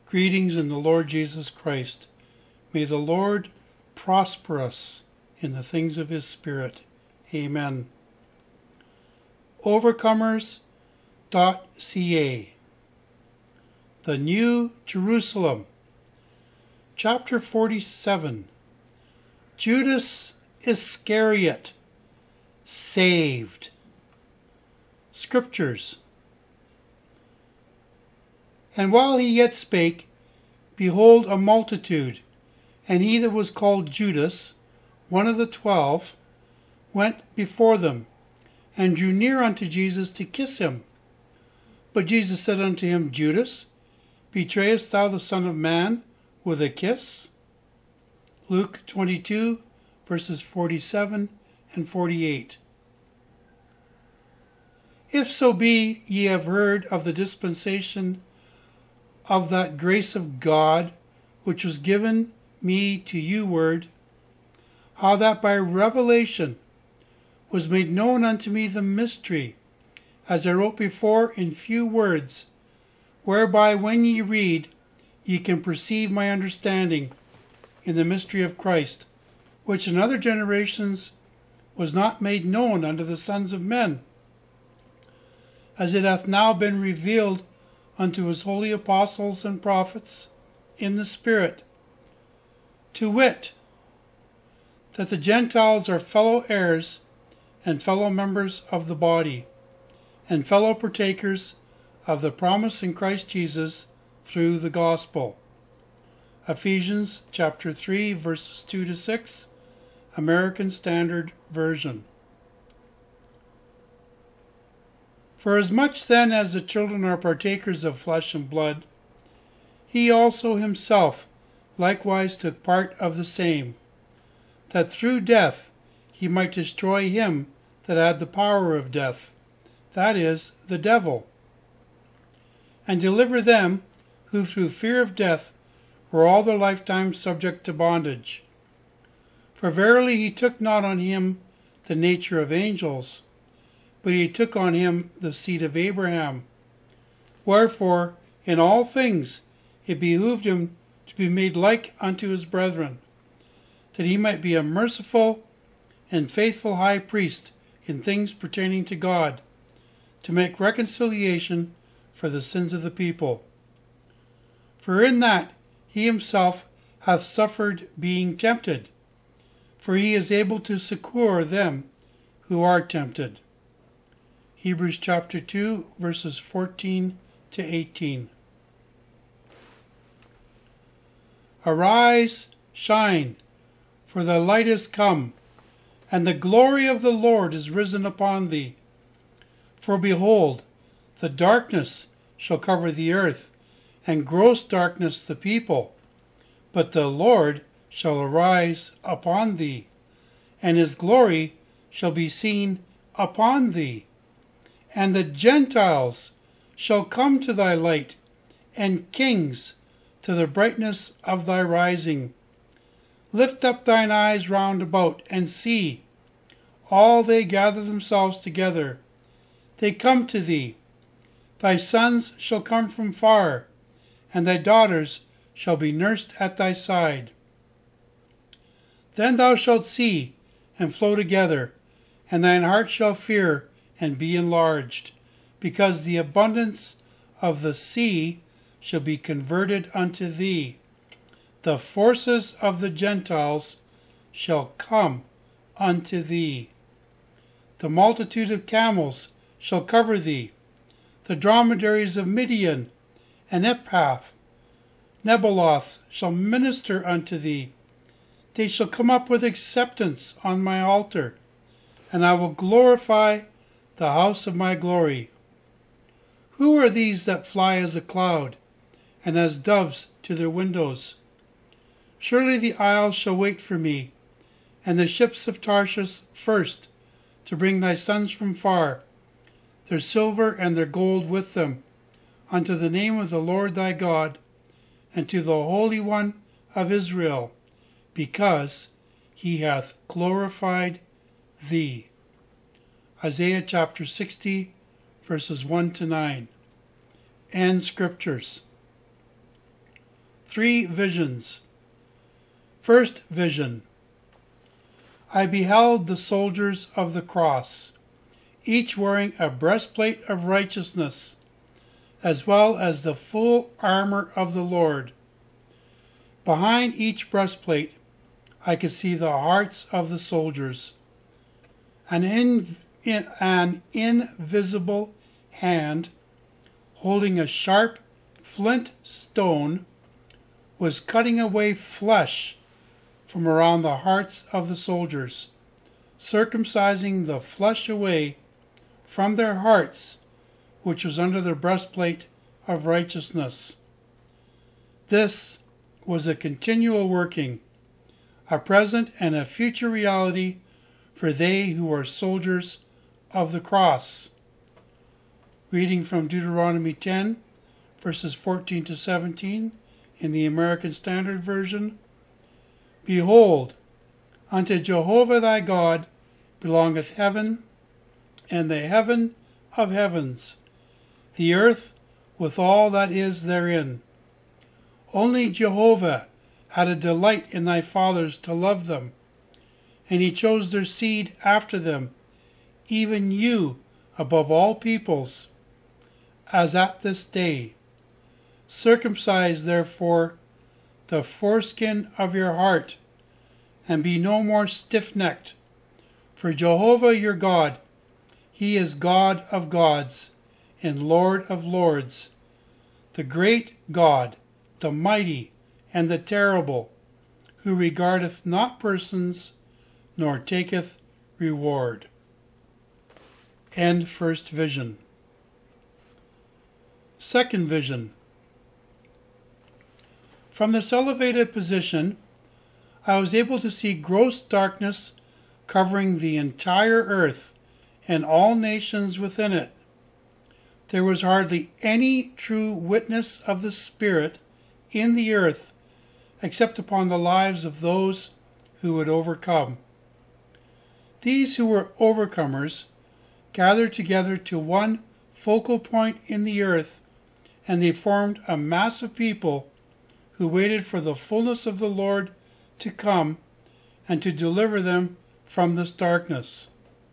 Greetings in the Lord Jesus Christ. May the Lord prosper us in the things of His Spirit. Amen. Overcomers.ca. The New Jerusalem. Chapter 47. Judas Iscariot, saved. Scriptures. And while he yet spake, behold, a multitude, and he that was called Judas, one of the 12, went before them, and drew near unto Jesus to kiss him. But Jesus said unto him, Judas, betrayest thou the Son of Man with a kiss? Luke 22, verses 47 and 48. If so be ye have heard of the dispensation of that grace of God, which was given me to you ward, how that by revelation was made known unto me the mystery, as I wrote before in few words, whereby when ye read, ye can perceive my understanding in the mystery of Christ, which in other generations was not made known unto the sons of men, as it hath now been revealed unto his holy apostles and prophets in the Spirit, to wit, that the Gentiles are fellow heirs and fellow members of the body, and fellow partakers of the promise in Christ Jesus through the gospel. Ephesians chapter 3, verses 2 to 6, American Standard Version. For as much then as the children are partakers of flesh and blood, he also himself likewise took part of the same, that through death he might destroy him that had the power of death, that is, the devil, and deliver them who through fear of death were all their lifetime subject to bondage. For verily he took not on him the nature of angels, but he took on him the seed of Abraham. Wherefore, in all things it behooved him to be made like unto his brethren, that he might be a merciful and faithful high priest in things pertaining to God, to make reconciliation for the sins of the people. For in that he himself hath suffered being tempted, for he is able to succour them who are tempted. Hebrews chapter 2, verses 14 to 18. Arise, shine, for thy light is come, and the glory of the Lord is risen upon thee. For behold, the darkness shall cover the earth, and gross darkness the people. But the Lord shall arise upon thee, and his glory shall be seen upon thee. And the Gentiles shall come to thy light, and kings to the brightness of thy rising. Lift up thine eyes round about, and see, all they gather themselves together. They come to thee. Thy sons shall come from far, and thy daughters shall be nursed at thy side. Then thou shalt see, and flow together, and thine heart shall fear, and be enlarged, because the abundance of the sea shall be converted unto thee. The forces of the Gentiles shall come unto thee. The multitude of camels shall cover thee. The dromedaries of Midian and Ephath, Neballoth shall minister unto thee. They shall come up with acceptance on my altar, and I will glorify the house of my glory. Who are these that fly as a cloud, and as doves to their windows? Surely the isles shall wait for me, and the ships of Tarshish first, to bring thy sons from far, their silver and their gold with them, unto the name of the Lord thy God, and to the Holy One of Israel, because he hath glorified thee. Isaiah chapter 60, verses 1 to 9. And Scriptures. 3 visions. First vision. I beheld the soldiers of the cross, each wearing a breastplate of righteousness, as well as the full armor of the Lord. Behind each breastplate I could see the hearts of the soldiers. An invisible hand, holding a sharp flint stone, was cutting away flesh from around the hearts of the soldiers, circumcising the flesh away from their hearts, which was under the breastplate of righteousness. This was a continual working, a present and a future reality for they who are soldiers of the cross. Reading from Deuteronomy 10, verses 14 to 17 in the American Standard Version. Behold, unto Jehovah thy God belongeth heaven, and the heaven of heavens, the earth with all that is therein. Only Jehovah had a delight in thy fathers to love them, and he chose their seed after them, even you above all peoples, as at this day. Circumcise therefore the foreskin of your heart, and be no more stiff-necked. For Jehovah your God, he is God of gods, and Lord of lords, the great God, the mighty and the terrible, who regardeth not persons, nor taketh reward. End first vision. Second vision. From this elevated position, I was able to see gross darkness covering the entire earth and all nations within it. There was hardly any true witness of the Spirit in the earth except upon the lives of those who would overcome. These who were overcomers gathered together to one focal point in the earth, and they formed a mass of people who waited for the fullness of the Lord to come and to deliver them from this darkness.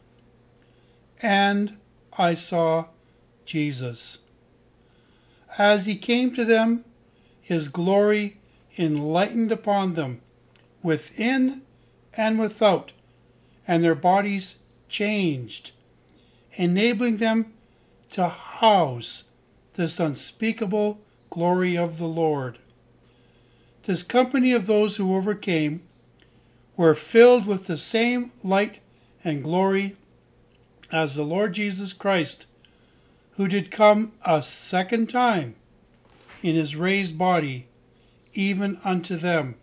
And I saw Jesus. As he came to them, his glory enlightened upon them, within and without, and their bodies changed, enabling them to house this unspeakable glory of the Lord. This company of those who overcame were filled with the same light and glory as the Lord Jesus Christ, who did come a second time in his raised body, even unto them.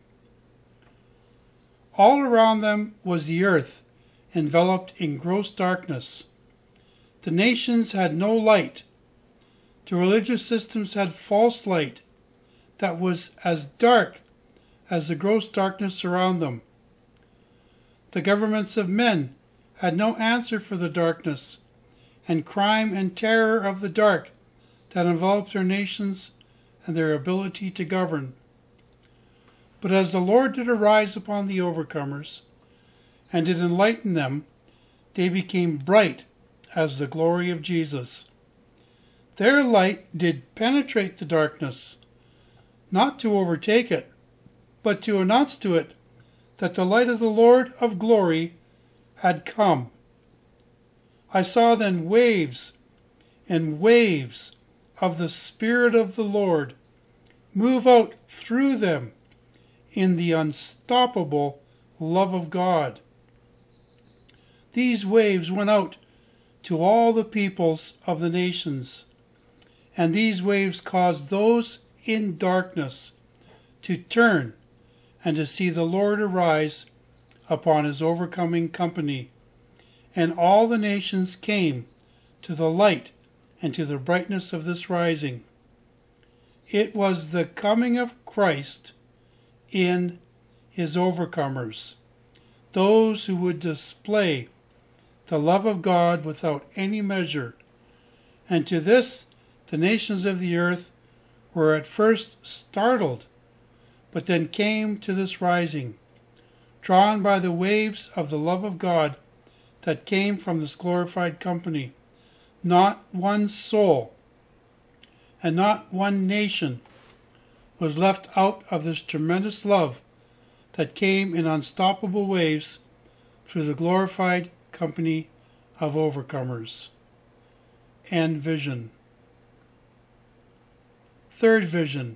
All around them was the earth, enveloped in gross darkness. The nations had no light. The religious systems had false light that was as dark as the gross darkness around them. The governments of men had no answer for the darkness and crime and terror of the dark that enveloped their nations and their ability to govern. But as the Lord did arise upon the overcomers and did enlighten them, they became bright as the glory of Jesus. Their light did penetrate the darkness, not to overtake it, but to announce to it that the light of the Lord of glory had come. I saw then waves and waves of the Spirit of the Lord move out through them in the unstoppable love of God. These waves went out to all the peoples of the nations, and these waves caused those in darkness to turn and to see the Lord arise upon his overcoming company. And all the nations came to the light and to the brightness of this rising. It was the coming of Christ in his overcomers, those who would display the love of God without any measure. And to this the nations of the earth were at first startled, but then came to this rising, drawn by the waves of the love of God that came from this glorified company. Not one soul and not one nation was left out of this tremendous love that came in unstoppable waves through the glorified company of overcomers. And vision. Third vision.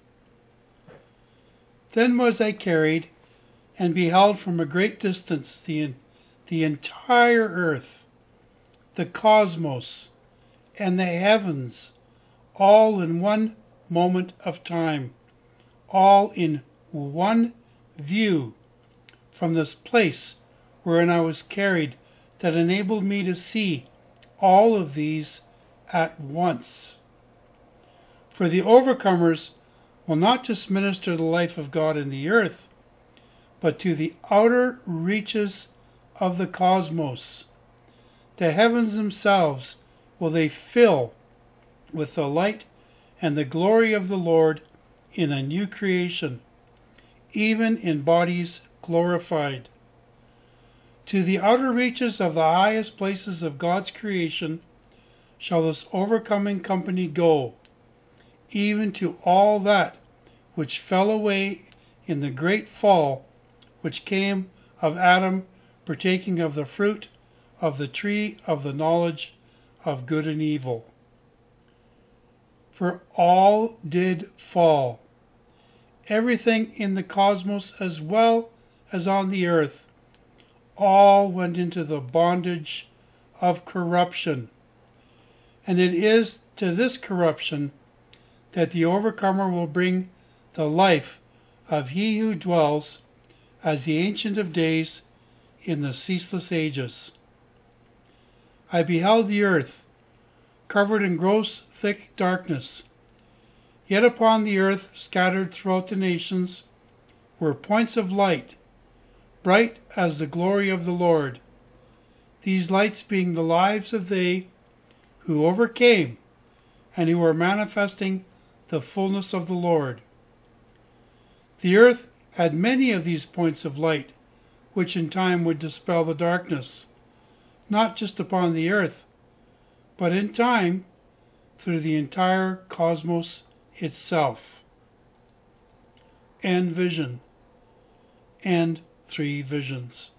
Then was I carried, and beheld from a great distance the entire earth, the cosmos, and the heavens, all in one moment of time, all in one view, from this place wherein I was carried, that enabled me to see all of these at once. For the overcomers will not just minister the life of God in the earth, but to the outer reaches of the cosmos. The heavens themselves will they fill with the light and the glory of the Lord in a new creation, even in bodies glorified. To the outer reaches of the highest places of God's creation shall this overcoming company go, even to all that which fell away in the great fall which came of Adam partaking of the fruit of the tree of the knowledge of good and evil. For all did fall, everything in the cosmos as well as on the earth, all went into the bondage of corruption. And it is to this corruption that the overcomer will bring the life of he who dwells as the Ancient of Days in the ceaseless ages. I beheld the earth covered in gross thick darkness, yet upon the earth scattered throughout the nations were points of light, bright as the glory of the Lord, these lights being the lives of they who overcame and who are manifesting the fullness of the Lord. The earth had many of these points of light, which in time would dispel the darkness, not just upon the earth, but in time through the entire cosmos itself. And vision. And 3 visions.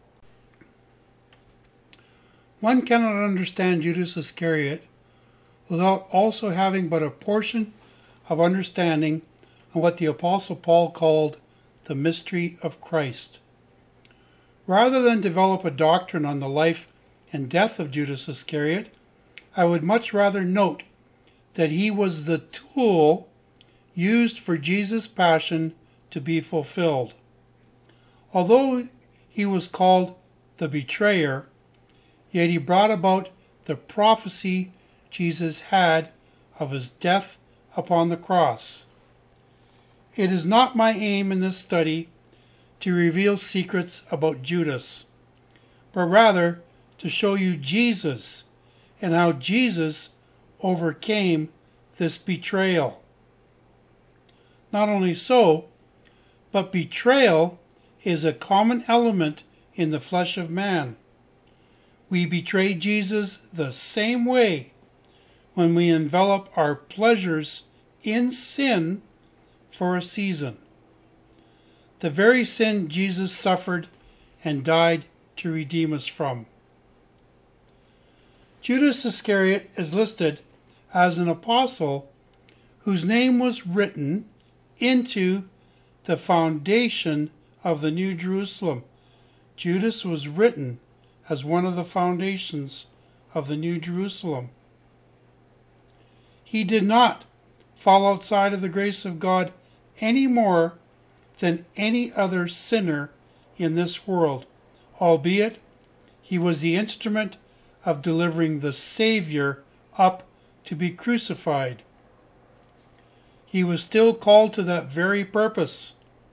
One cannot understand Judas Iscariot without also having but a portion of understanding on what the Apostle Paul called the mystery of Christ. Rather than develop a doctrine on the life and death of Judas Iscariot, I would much rather note that he was the tool used for Jesus' passion to be fulfilled. Although he was called the betrayer, yet he brought about the prophecy Jesus had of his death upon the cross. It is not my aim in this study to reveal secrets about Judas, but rather to show you Jesus and how Jesus overcame this betrayal. Not only so, but betrayal is a common element in the flesh of man. We betray Jesus the same way when we envelop our pleasures in sin for a season. The very sin Jesus suffered and died to redeem us from. Judas Iscariot is listed as an apostle whose name was written into the foundation of the New Jerusalem. Judas was written as one of the foundations of the New Jerusalem. He did not fall outside of the grace of God any more than any other sinner in this world, albeit he was the instrument of delivering the Savior up to be crucified. He was still called to that very purpose.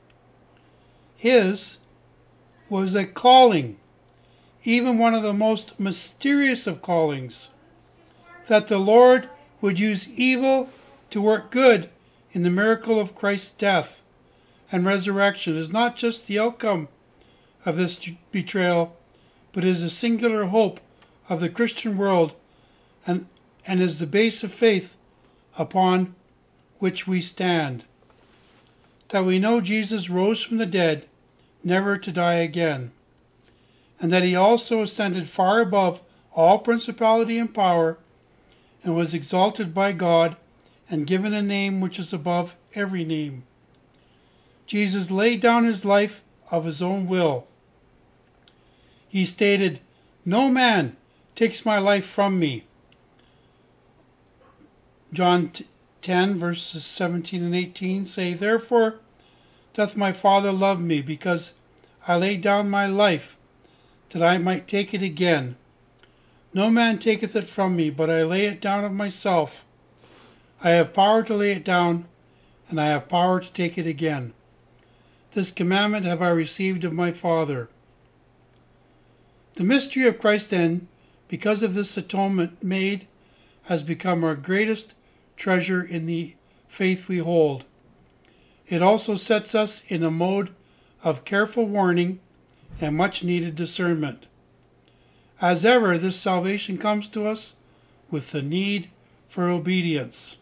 His was a calling, even one of the most mysterious of callings, that the Lord would use evil to work good in the miracle of Christ's death, and resurrection is not just the outcome of this betrayal, but is a singular hope of the Christian world and is the base of faith upon which we stand. That we know Jesus rose from the dead, never to die again, and that he also ascended far above all principality and power, and was exalted by God and given a name which is above every name. Jesus laid down his life of his own will. He stated, "No man takes my life from me." John 10, verses 17 and 18 say, "Therefore doth my Father love me, because I laid down my life, that I might take it again. No man taketh it from me, but I lay it down of myself. I have power to lay it down, and I have power to take it again. This commandment have I received of my Father." The mystery of Christ, then, because of this atonement made, has become our greatest treasure in the faith we hold. It also sets us in a mode of careful warning and much needed discernment. As ever, this salvation comes to us with the need for obedience.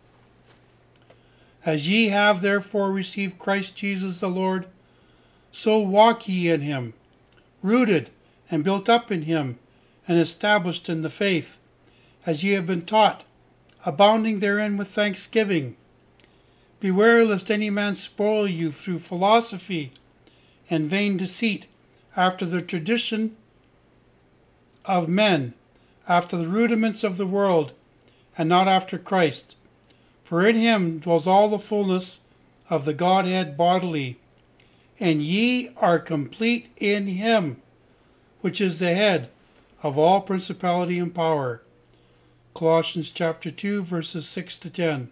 "As ye have therefore received Christ Jesus the Lord, so walk ye in him, rooted and built up in him, and established in the faith, as ye have been taught, abounding therein with thanksgiving. Beware lest any man spoil you through philosophy and vain deceit, after the tradition of men, after the rudiments of the world, and not after Christ. For in him dwells all the fullness of the Godhead bodily, and ye are complete in him, which is the head of all principality and power." Colossians chapter 2, verses 6 to 10.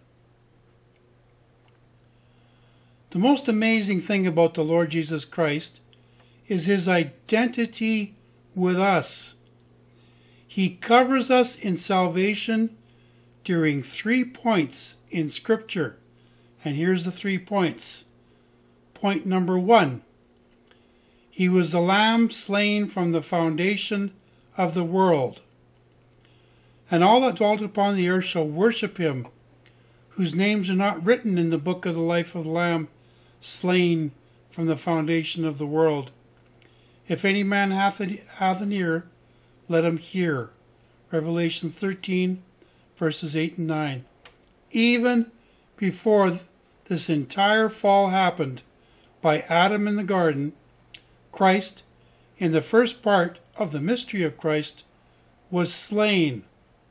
The most amazing thing about the Lord Jesus Christ is his identity with us. He covers us in salvation during 3 points in Scripture. And here's the 3 points. Point number 1. He was the Lamb slain from the foundation of the world. And all that dwelt upon the earth shall worship him, whose names are not written in the book of the life of the Lamb slain from the foundation of the world. If any man hath an ear, let him hear. Revelation 13, verses 8 and 9. Even before this entire fall happened by Adam in the garden, Christ, in the first part of the mystery of Christ, was slain.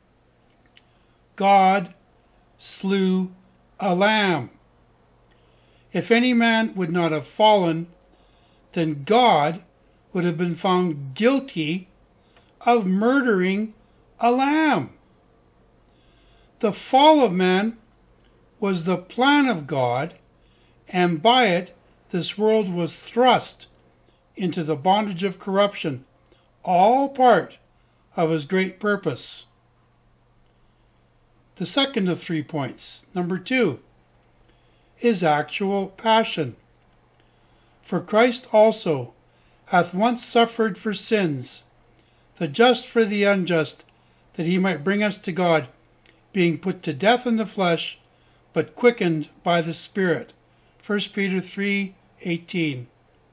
God slew a lamb. If any man would not have fallen, then God would have been found guilty of murdering a lamb. The fall of man was the plan of God, and by it this world was thrust into the bondage of corruption, all part of his great purpose. The second of 3 points, number 2, his actual passion. For Christ also hath once suffered for sins, the just for the unjust, that he might bring us to God, being put to death in the flesh, but quickened by the Spirit. 1 Peter 3:18.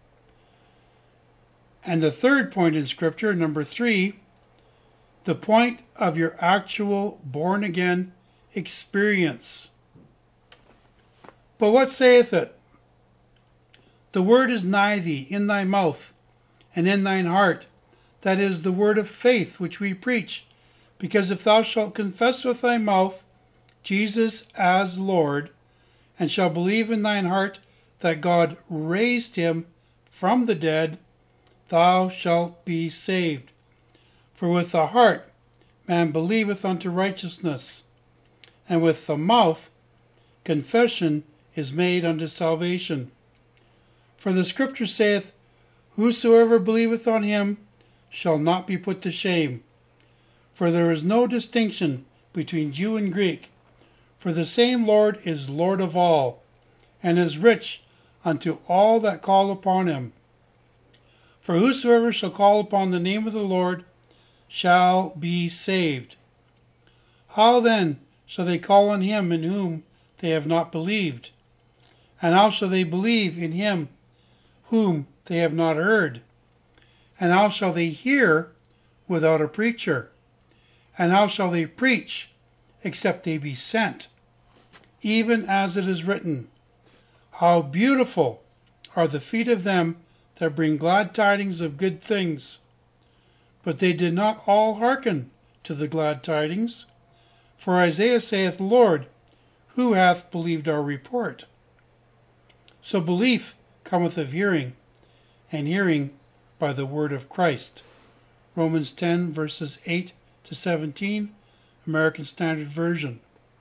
And the third point in Scripture, number 3, the point of your actual born-again experience. But what saith it? The word is nigh thee, in thy mouth, and in thine heart. That is the word of faith which we preach. Because if thou shalt confess with thy mouth Jesus as Lord, and shalt believe in thine heart that God raised him from the dead, thou shalt be saved. For with the heart man believeth unto righteousness, and with the mouth confession is made unto salvation. For the Scripture saith, Whosoever believeth on him shall not be put to shame. For there is no distinction between Jew and Greek, for the same Lord is Lord of all, and is rich unto all that call upon him. For whosoever shall call upon the name of the Lord shall be saved. How then shall they call on him in whom they have not believed? And how shall they believe in him whom they have not heard? And how shall they hear without a preacher? And how shall they preach except they be sent? Even as it is written, How beautiful are the feet of them that bring glad tidings of good things. But they did not all hearken to the glad tidings. For Isaiah saith, Lord, who hath believed our report? So belief cometh of hearing, and hearing by the word of Christ. Romans 10, verses 8 to 17, American Standard Version.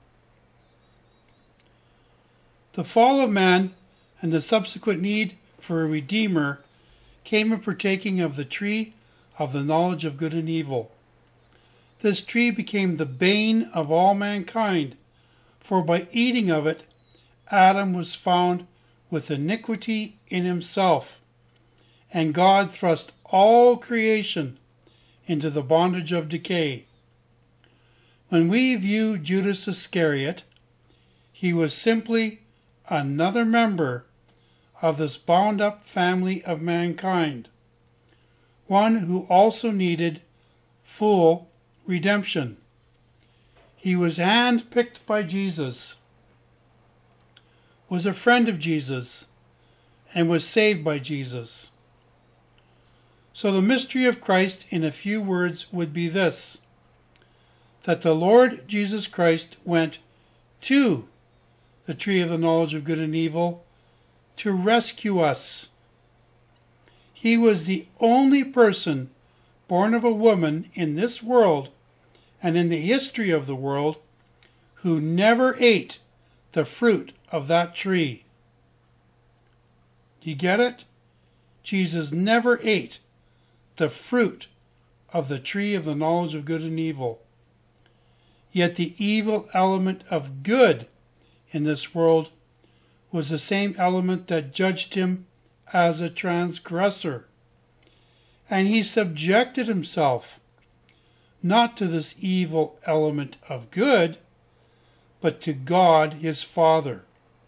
The fall of man and the subsequent need for a Redeemer came of partaking of the tree of the knowledge of good and evil. This tree became the bane of all mankind, for by eating of it, Adam was found with iniquity in himself, and God thrust all creation into the bondage of decay. When we view Judas Iscariot, he was simply another member of this bound-up family of mankind, one who also needed full redemption. He was hand-picked by Jesus, was a friend of Jesus, and was saved by Jesus. So the mystery of Christ in a few words would be this: that the Lord Jesus Christ went to the tree of the knowledge of good and evil to rescue us. He was the only person born of a woman in this world and in the history of the world who never ate the fruit of that tree. Do you get it? Jesus never ate the fruit of the tree of the knowledge of good and evil. Yet the evil element of good in this world was the same element that judged him as a transgressor. And he subjected himself not to this evil element of good, but to God his Father.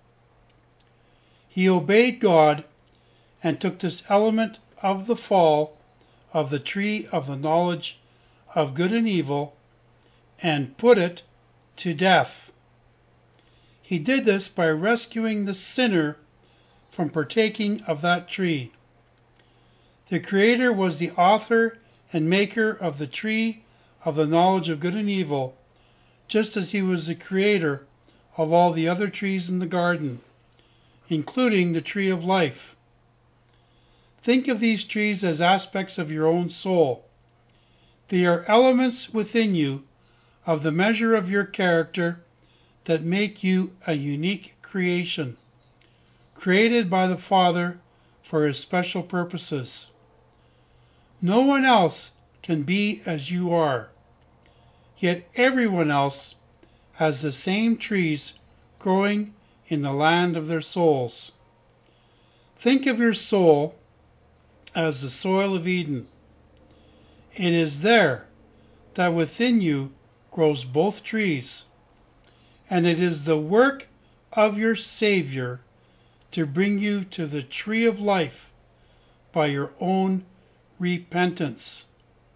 He obeyed God and took this element of the fall of the tree of the knowledge of good and evil and put it to death. He did this by rescuing the sinner from partaking of that tree. The Creator was the author and maker of the tree of the knowledge of good and evil, just as he was the creator of all the other trees in the garden, including the tree of life. Think of these trees as aspects of your own soul. They are elements within you of the measure of your character that make you a unique creation, created by the Father for his special purposes. No one else can be as you are, yet everyone else has the same trees growing in the land of their souls. Think of your soul as the soil of Eden. It is there that within you grows both trees, and it is the work of your Savior to bring you to the tree of life by your own repentance.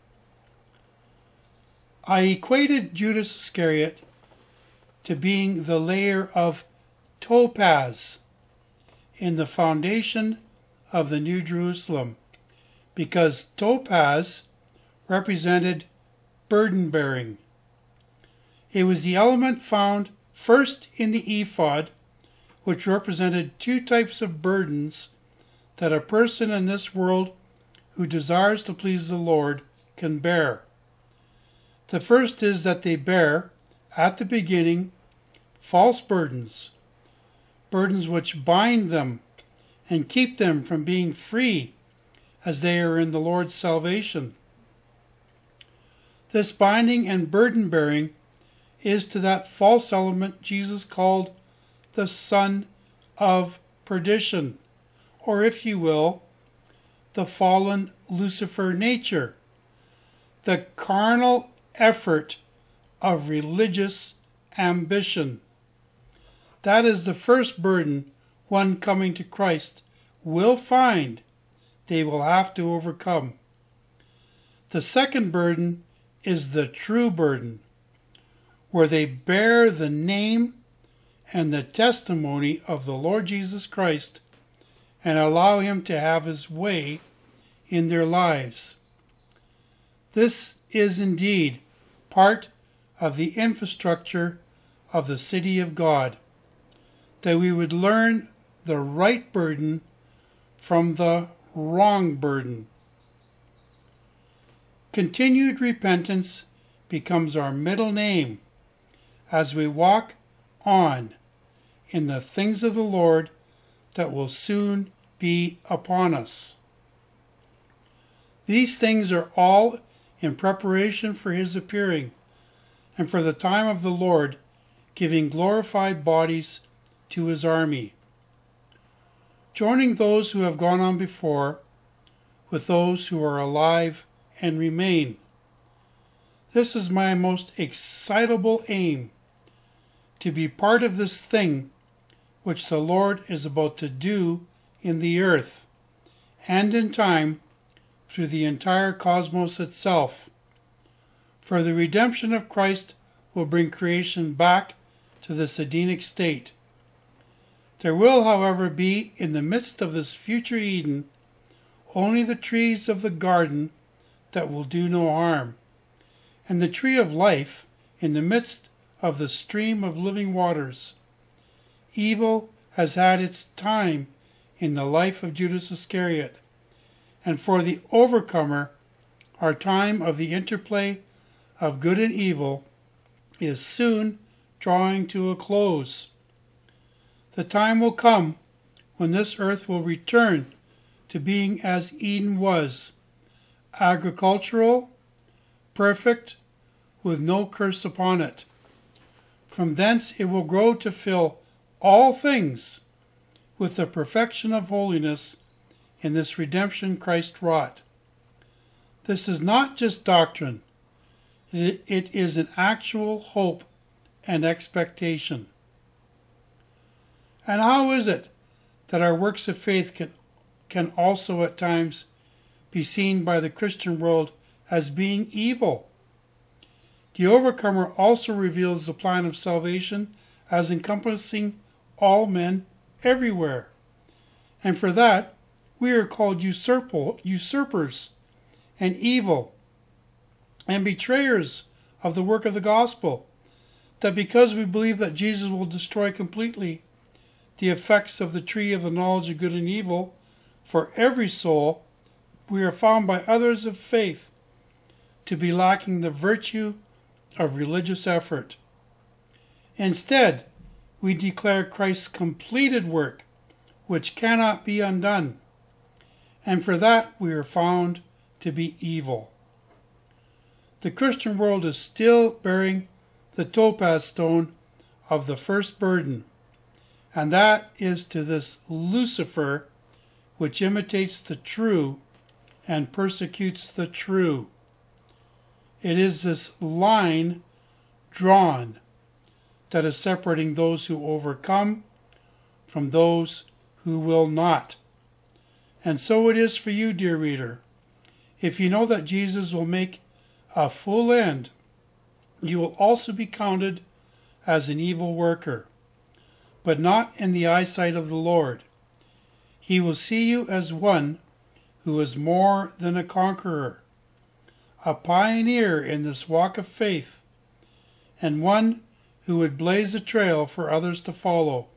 I equated Judas Iscariot to being the layer of topaz in the foundation of the New Jerusalem, because topaz represented burden-bearing. It was the element found first in the ephod, which represented two types of burdens that a person in this world who desires to please the Lord can bear. The first is that they bear, at the beginning, false burdens, burdens which bind them and keep them from being free as they are in the Lord's salvation. This binding and burden-bearing is to that false element Jesus called the son of perdition, or if you will, the fallen Lucifer nature, the carnal effort of religious ambition. That is the first burden one coming to Christ will find they will have to overcome. The second burden is the true burden, where they bear the name and the testimony of the Lord Jesus Christ and allow Him to have His way in their lives. This is indeed part of the infrastructure of the city of God, that we would learn the right burden from the wrong burden. Continued repentance becomes our middle name as we walk on in the things of the Lord that will soon be upon us. These things are all in preparation for His appearing and for the time of the Lord giving glorified bodies to His army. Joining those who have gone on before with those who are alive and remain. This is my most excitable aim, to be part of this thing which the Lord is about to do in the earth and in time through the entire cosmos itself. For the redemption of Christ will bring creation back to this Edenic state. There will, however, be in the midst of this future Eden only the trees of the garden that will do no harm, and the tree of life in the midst of the stream of living waters. Evil has had its time in the life of Judas Iscariot, and for the overcomer, our time of the interplay of good and evil is soon drawing to a close. The time will come when this earth will return to being as Eden was, agricultural, perfect, with no curse upon it. From thence it will grow to fill all things with the perfection of holiness in this redemption Christ wrought. This is not just doctrine. It is an actual hope and expectation. And how is it that our works of faith can also at times be seen by the Christian world as being evil? The overcomer also reveals the plan of salvation as encompassing all men everywhere. And for that, we are called usurpers and evil and betrayers of the work of the gospel, that because we believe that Jesus will destroy completely the effects of the tree of the knowledge of good and evil for every soul, we are found by others of faith to be lacking the virtue of religious effort. Instead, we declare Christ's completed work, which cannot be undone, and for that we are found to be evil. The Christian world is still bearing the topaz stone of the first burden, and that is to this Lucifer which imitates the true and persecutes the true. It is this line drawn that is separating those who overcome from those who will not. And so it is for you, dear reader. If you know that Jesus will make a full end, you will also be counted as an evil worker, but not in the eyesight of the Lord. He will see you as one who is more than a conqueror, a pioneer in this walk of faith, and one who would blaze a trail for others to follow.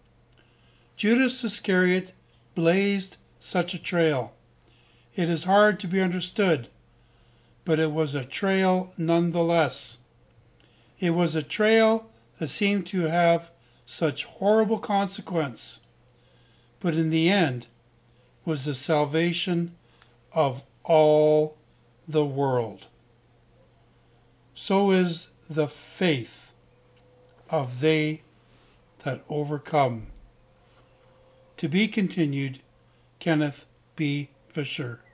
Judas Iscariot blazed such a trail. It is hard to be understood, but it was a trail nonetheless. It was a trail that seemed to have such horrible consequence, but in the end was the salvation of all the world. So is the faith of they that overcome. To be continued Kenneth B. Fisher.